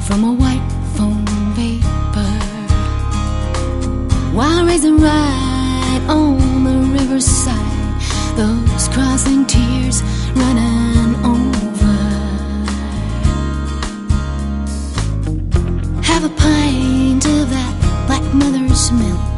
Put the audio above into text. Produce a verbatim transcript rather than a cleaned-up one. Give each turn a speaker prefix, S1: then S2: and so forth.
S1: from a white foam vapor, while raising right on the riverside, those crossing tears running over. Have a pint of that black mother's milk,